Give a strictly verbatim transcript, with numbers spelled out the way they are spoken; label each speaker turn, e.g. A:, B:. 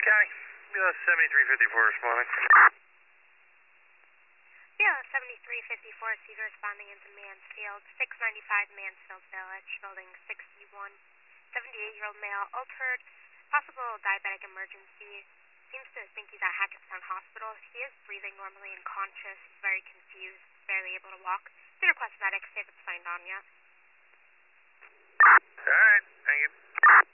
A: County, B L S seventy-three fifty-four responding.
B: B L S seventy-three fifty-four, Cedar responding into Mansfield, six ninety-five Mansfield Village, building sixty-one. seventy-eight-year-old male, altered, possible diabetic emergency. Seems to think he's at Hackettstown Hospital. He is breathing normally and conscious. He's very confused, barely able to walk. Did request medics, they haven't signed on yet.
A: Alright, thank you.